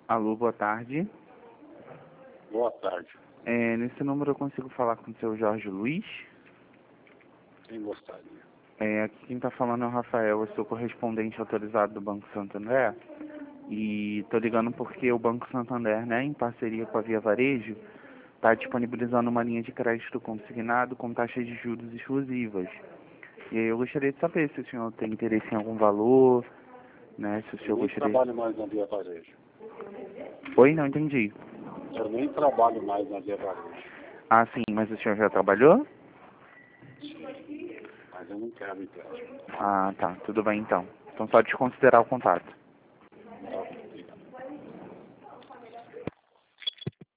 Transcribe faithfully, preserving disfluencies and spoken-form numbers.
Alô, boa tarde. Boa tarde. É, nesse número eu consigo falar com o seu Jorge Luiz? Quem gostaria? É, aqui quem está falando é o Rafael, eu sou correspondente autorizado do Banco Santander. E tô ligando porque o Banco Santander, né, em parceria com a Via Varejo, está disponibilizando uma linha de crédito consignado com taxas de juros exclusivas. E aí eu gostaria de saber se o senhor tem interesse em algum valor, né, se o Eu senhor nem gostaria... trabalho mais na Via Varejo. Oi, não entendi. Eu nem trabalho mais na Via Varejo. Ah, sim, mas o senhor já trabalhou? Sim, mas eu não quero empréstimo. Ah, tá, tudo bem então. Então só desconsiderar o contato.